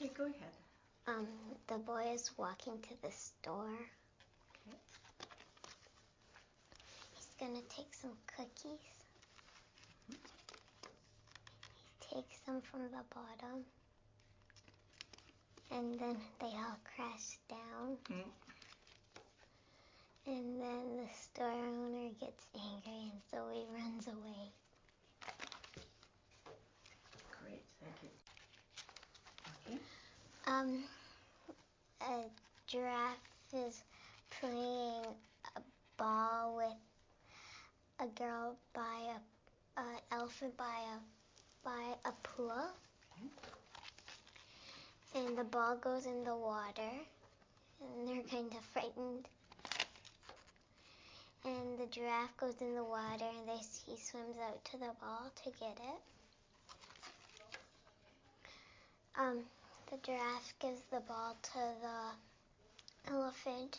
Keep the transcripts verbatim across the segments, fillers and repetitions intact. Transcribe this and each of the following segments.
Okay, go ahead. Um, the boy is walking to the store. Okay. He's gonna take some cookies. Mm-hmm. He takes them from the bottom. And then they all crash down. Mm-hmm. And then the store owner gets angry and so he runs away. Great, thank you. Okay. Um, a giraffe is playing a ball with a girl by a, a elephant by a by a pool. Okay. And the ball goes in the water, and they're kind of frightened. And the giraffe goes in the water, and they, he swims out to the ball to get it. Um, the giraffe gives the ball to the elephant,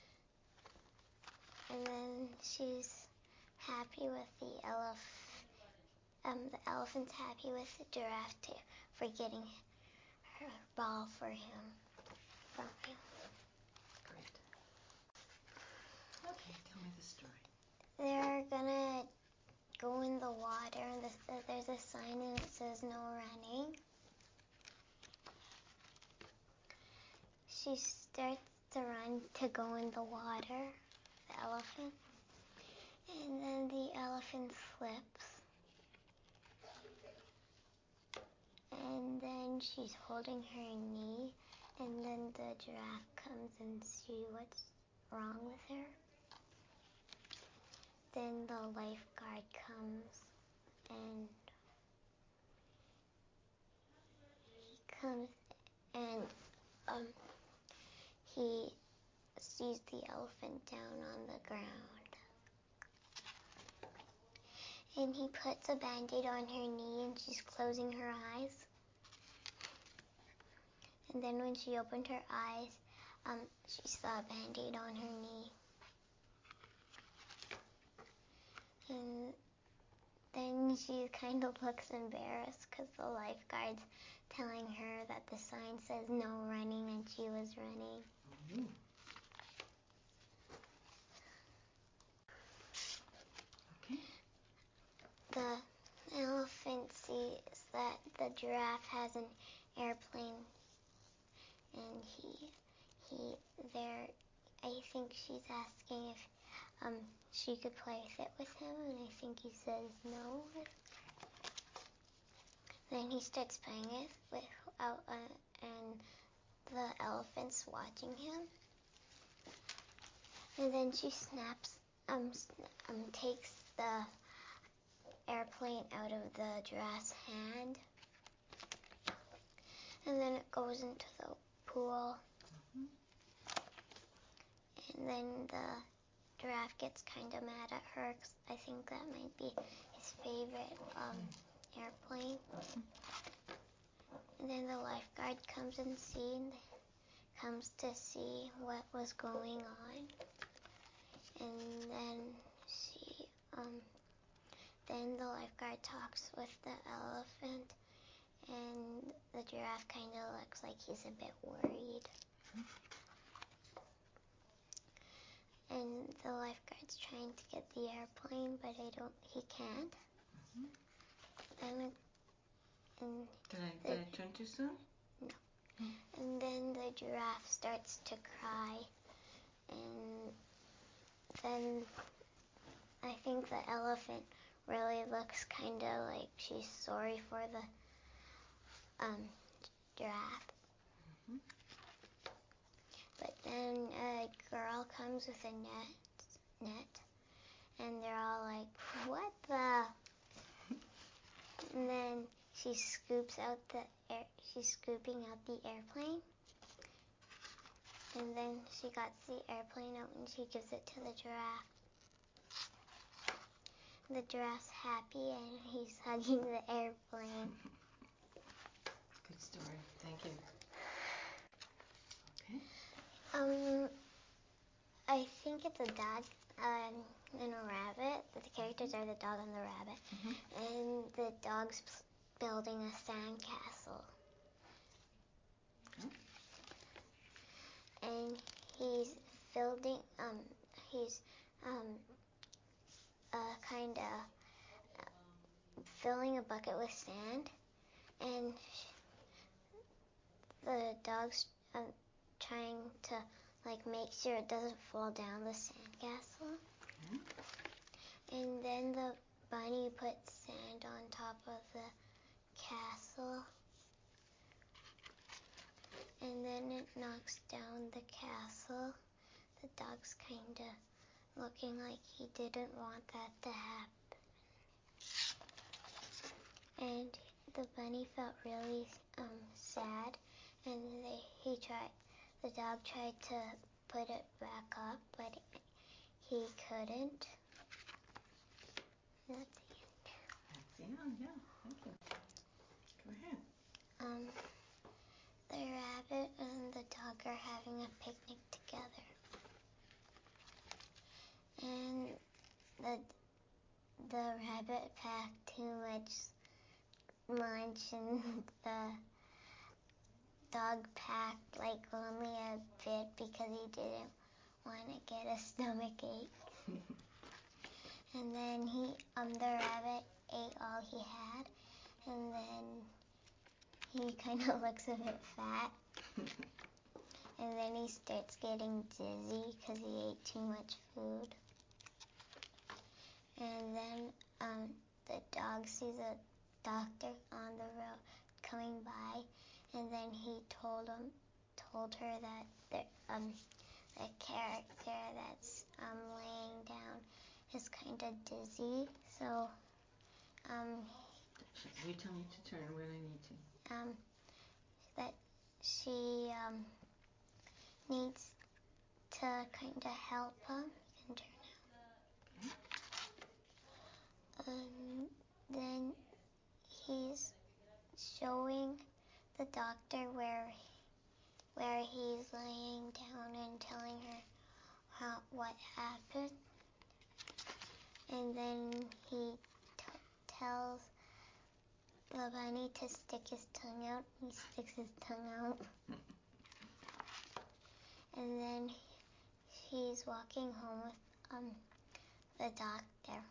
and then she's happy with the elephant. Um, the elephant's happy with the giraffe too for getting her ball for him from him. Great. Okay, tell me the story. They're gonna go in the water, and the, there's a sign and it says no running. She starts to run to go in the water, the elephant, and then the elephant slips. And then she's holding her knee, and then the giraffe comes and sees what's wrong with her. Then the lifeguard comes, and he comes and um, he sees the elephant down on the ground. And he puts a Band-Aid on her knee, and she's closing her eyes. And then when she opened her eyes, um, she saw a Band-Aid on her knee. And then she kind of looks embarrassed because the lifeguard's telling her that the sign says no running, and she was running. Mm-hmm. Okay. The elephant sees that the giraffe has an airplane, and he, he, there, I think she's asking if um she could play with it with him, and I think he says no. Then he starts playing it with, uh, and the elephant's watching him. And then she snaps, um, um, takes the airplane out of the giraffe's hand, and then it goes into the pool. Mm-hmm. And then the giraffe gets kind of mad at her, 'cause I think that might be his favorite um, airplane. Mm-hmm. And then the lifeguard comes and see, comes to see what was going on. And then she, um, then the lifeguard talks with the elephant, and the giraffe kind of looks like he's a bit worried. Mm-hmm. And the lifeguard's trying to get the airplane, but I don't, he can't. Mm-hmm. And, and Did I, the, did I turn too soon? No. Mm-hmm. And then the giraffe starts to cry, and then I think the elephant really looks kind of like she's sorry for the um, giraffe. Mm-hmm. But then a girl comes with a net, net, and they're all like, "What the?" And then she scoops out the air. She's scooping out the airplane, and then she gets the airplane out and she gives it to the giraffe. The giraffe's happy and he's hugging the airplane. Good story. Thank you. Okay. Um, I think it's a dog um, and a rabbit. The characters are the dog and the rabbit. Mm-hmm. And the dog's building a sandcastle. building. Um, he's um, uh, kind of filling a bucket with sand, and the dog's um, trying to like make sure it doesn't fall down the sandcastle. Mm-hmm. And then the bunny puts sand on top of the castle, and then it knocks down the castle. The dog's kind of looking like he didn't want that to happen. And the bunny felt really um, sad, and they, he tried. The dog tried to put it back up, but he couldn't. That's the end. That's the end. Yeah. Thank you. Go ahead. Um, the rabbit and the dog are having a picnic together, and the the rabbit packed too much lunch, and the dog packed like only a bit because he didn't want to get a stomach ache. And then he, um, the rabbit ate all he had, and then he kind of looks a bit fat. And then he starts getting dizzy because he ate too much food. And then um, the dog sees a doctor on the road coming by, and then he told him, told her that the, um, the character that's um, laying down is kind of dizzy, so um, you tell me to turn when I need to. Um, that she um, needs to kind of help him. You can turn now. Um, then he's showing the doctor where where he's laying down and telling her how what happened. And then he t- tells the bunny to stick his tongue out. He sticks his tongue out. And then he's walking home with um the doctor.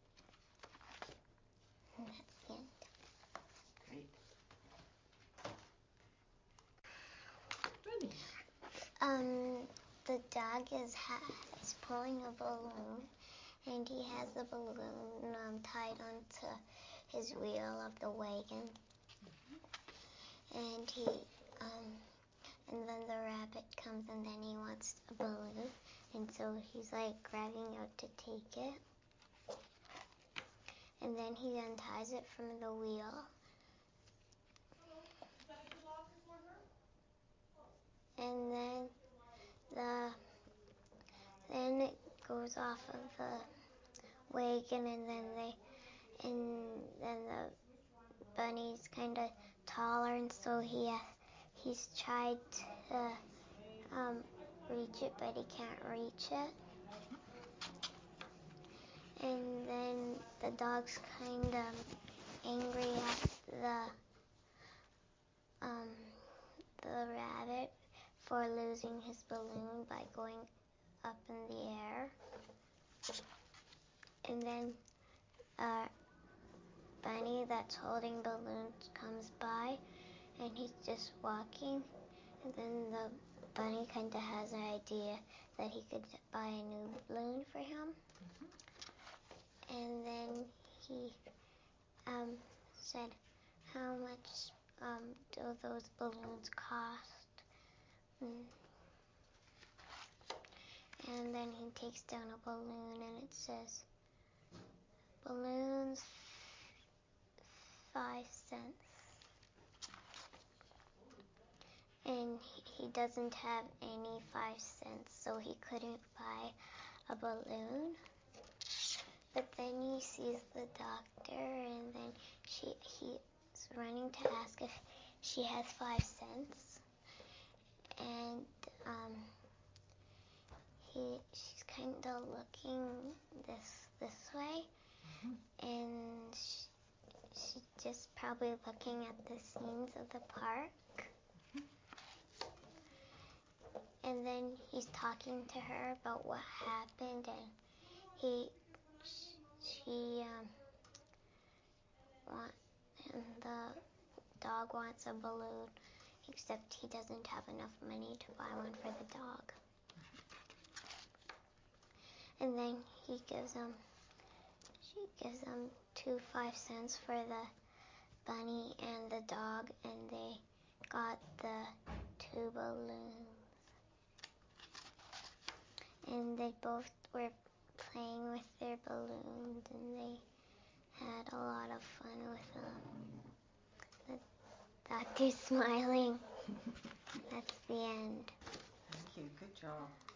And that's the end. Great. Ready. Um, the dog is, ha- is pulling a balloon, and he has the balloon um, tied onto his wheel of the wagon. Mm-hmm. And he, um, and then the rabbit comes, and then he wants a balloon, and so he's like grabbing out to take it. And then he unties it from the wheel. And then the then it goes off of the wagon, and then they and then the bunny's kind of taller, and so he he's tried to um, reach it, but he can't reach it. And then the dog's kind of angry at the um, the rabbit for losing his balloon by going up in the air. And then uh, bunny that's holding balloons comes by, and he's just walking. And then the bunny kind of has an idea that he could buy a new balloon for him. Mm-hmm. And then he um, said, "How much um, do those balloons cost?" Mm. And then he takes down a balloon, and it says, "Balloons, five cents." And he doesn't have any five cents, so he couldn't buy a balloon. But then he sees the doctor, and then she he's running to ask if she has five cents. And um, he she's kind of looking this this way, mm-hmm. and she, she's just probably looking at the scenes of the park. And and then he's talking to her about what happened, and he, she, um, want, and the dog wants a balloon, except he doesn't have enough money to buy one for the dog. And then he gives him, she gives him two five cents for the bunny and the dog, and they got the two balloons. And they both were playing with their balloons, and they had a lot of fun with them. The doctor's smiling. That's the end. Thank you. Good job.